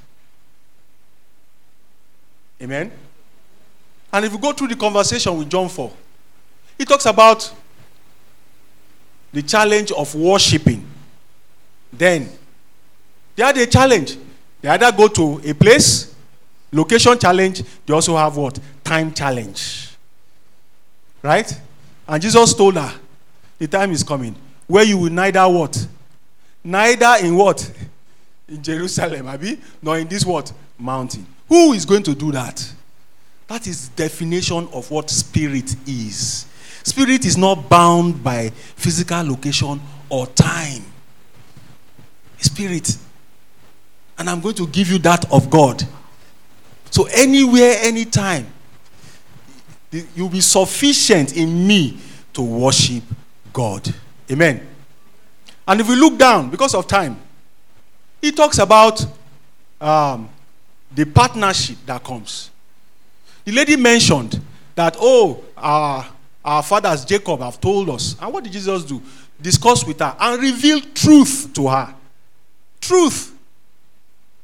Amen? And if you go through the conversation with John 4, he talks about the challenge of worshiping. Then, they had a challenge. They either go to a place, location challenge, they also have what? Time challenge. Right? And Jesus told her, the time is coming, where you will neither what? Neither in what? In Jerusalem, Abi, nor in this what? Mountain. Who is going to do that? That is the definition of what spirit is. Spirit is not bound by physical location or time. Spirit. And I'm going to give you that of God. So anywhere, anytime, you'll be sufficient in me to worship God. Amen. And if we look down, because of time, he talks about the partnership that comes. The lady mentioned that, our fathers, Jacob, have told us. And what did Jesus do? Discuss with her and reveal truth to her. Truth.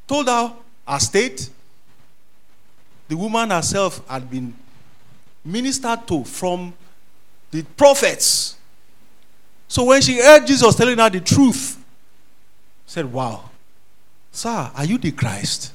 told her her state. The woman herself had been ministered to from the prophets. So when she heard Jesus telling her the truth, said, wow, sir, are you the Christ?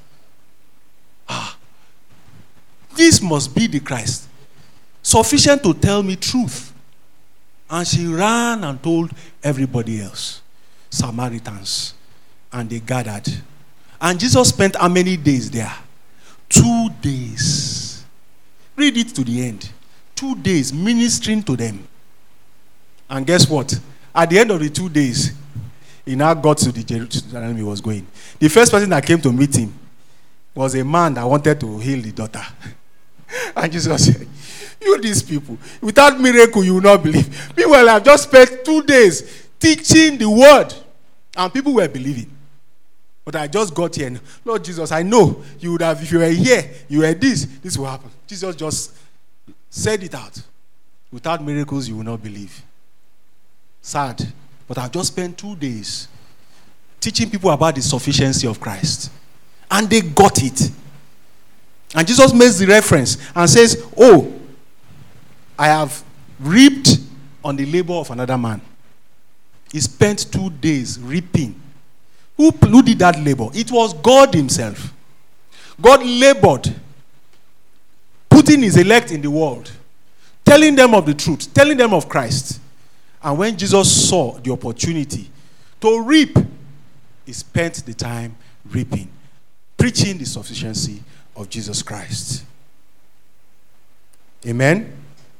This must be the Christ. Sufficient to tell me truth. And she ran and told everybody else, Samaritans. And they gathered. And Jesus spent how many days there? 2 days. Read it to the end. 2 days ministering to them. And guess what? At the end of the 2 days, he now got to the Jerusalem he was going. The first person that came to meet him was a man that wanted to heal the daughter. And Jesus said, you these people, without miracle you will not believe. Meanwhile, I've just spent 2 days teaching the word. And people were believing. But I just got here. And, Lord Jesus, I know you would have, if you were here, you were this will happen. Jesus just said it out. Without miracles, you will not believe. Sad. But I've just spent 2 days teaching people about the sufficiency of Christ. And they got it. And Jesus makes the reference and says, oh, I have reaped on the labor of another man. He spent 2 days reaping. Who did that labor? It was God himself. God labored, putting his elect in the world, telling them of the truth, telling them of Christ. And when Jesus saw the opportunity to reap, he spent the time reaping, preaching the sufficiency of Jesus Christ. Amen?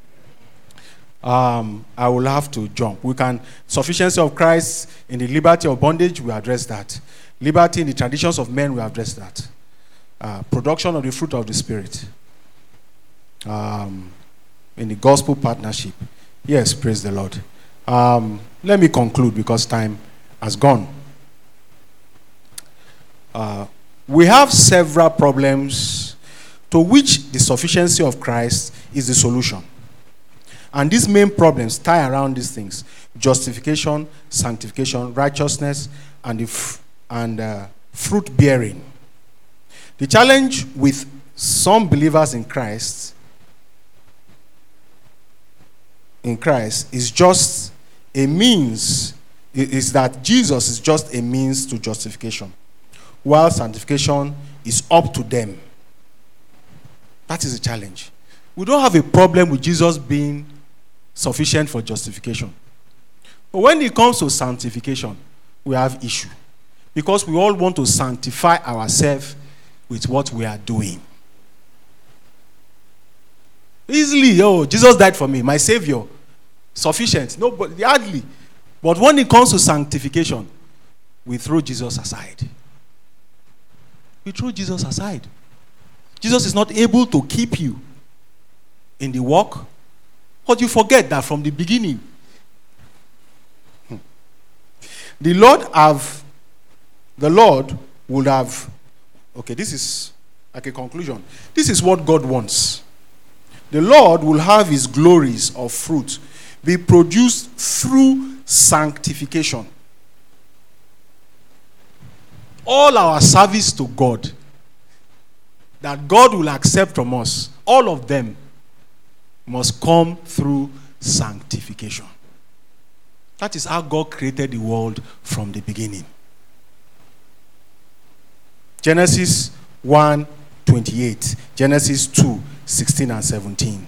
I will have to jump. Sufficiency of Christ in the liberty of bondage, we address that. Liberty in the traditions of men, we address that. Production of the fruit of the Spirit. In the gospel partnership. Yes, praise the Lord. Let me conclude because time has gone. We have several problems to which the sufficiency of Christ is the solution. And these main problems tie around these things: justification, sanctification, righteousness, and fruit bearing. The challenge with some believers in Christ is just a means, is that Jesus is just a means to justification, while sanctification is up to them. That is a challenge. We don't have a problem with Jesus being sufficient for justification. But when it comes to sanctification, we have issue. Because we all want to sanctify ourselves with what we are doing. Easily, Jesus died for me, my Savior. Sufficient. Nobody, hardly. But when it comes to sanctification, we throw Jesus aside. We throw Jesus aside. Jesus is not able to keep you in the walk. But you forget that from the beginning, the Lord would have, okay, this is like a conclusion. This is what God wants. The Lord will have his glories of fruit be produced through sanctification. All our service to God, that God will accept from us, all of them must come through sanctification. That is how God created the world from the beginning. Genesis 1:28, Genesis 2:16 and 17.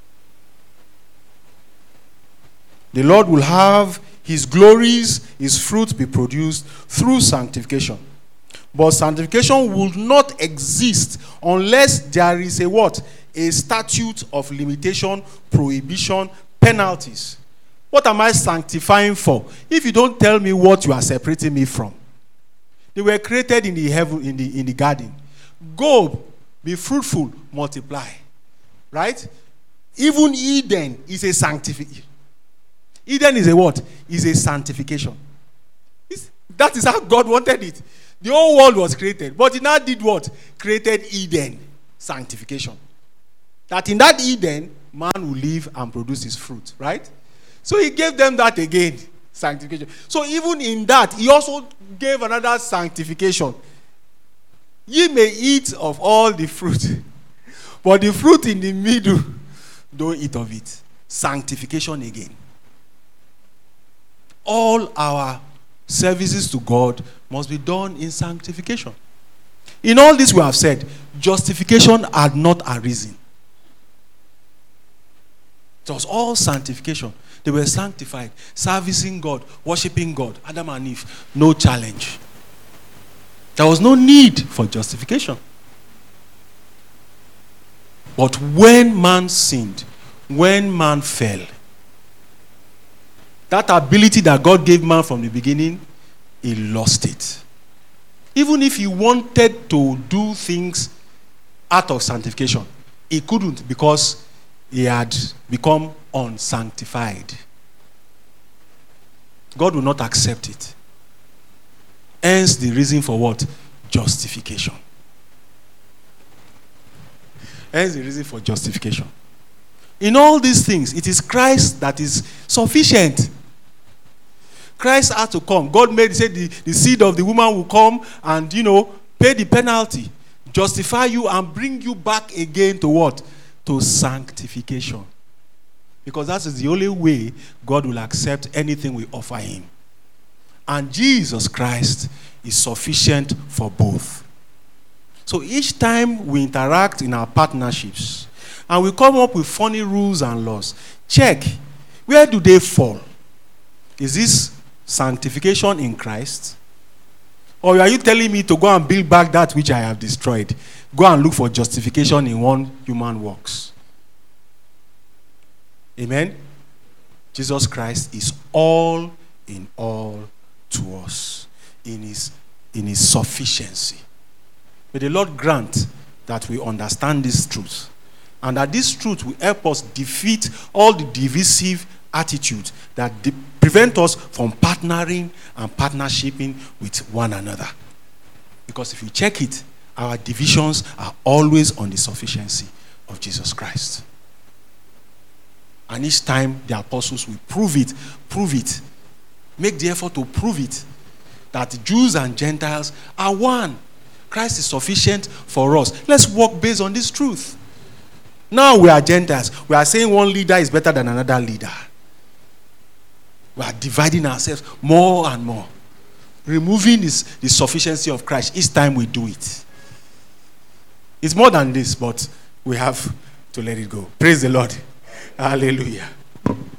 The Lord will have his glories, his fruit be produced through sanctification. But sanctification will not exist unless there is a what? A statute of limitation, prohibition, penalties. What am I sanctifying for? If you don't tell me what you are separating me from. They were created in the heaven, in the garden. Go, be fruitful, multiply. Right? Even Eden is a sanctification. Eden is a what? Is a sanctification. That is how God wanted it. The whole world was created. But he now did what? Created Eden. Sanctification. That in that Eden, man will live and produce his fruit. Right? So he gave them that again. Sanctification. So even in that, he also gave another sanctification. Ye may eat of all the fruit, but the fruit in the middle, don't eat of it. Sanctification again. All our services to God must be done in sanctification. In all this we have said, justification had not arisen. It was all sanctification. They were sanctified, servicing God, worshiping God. Adam and Eve, no challenge. There was no need for justification. But when man sinned, when man fell, that ability that God gave man from the beginning, he lost it. Even if he wanted to do things out of sanctification, he couldn't because he had become unsanctified. God will not accept it. Hence the reason for what? Justification. Hence the reason for justification. In all these things, it is Christ that is sufficient. Christ had to come. God said the seed of the woman will come and, pay the penalty, justify you and bring you back again to what? To sanctification. Because that is the only way God will accept anything we offer him. And Jesus Christ is sufficient for both. So each time we interact in our partnerships and we come up with funny rules and laws, check, where do they fall? Is this sanctification in Christ? Or are you telling me to go and build back that which I have destroyed? Go and look for justification in one human works. Amen? Jesus Christ is all in all to us in his sufficiency. May the Lord grant that we understand this truth, and that this truth will help us defeat all the divisive attitudes that prevent us from partnering and partnershiping with one another. Because if you check it, our divisions are always on the sufficiency of Jesus Christ. And each time the apostles will prove it, make the effort to prove it, that Jews and Gentiles are one. Christ is sufficient for us. Let's walk based on this truth. Now we are Gentiles. We are saying one leader is better than another leader. We are dividing ourselves more and more. Removing the sufficiency of Christ each time we do it. It's more than this, but we have to let it go. Praise the Lord. Hallelujah.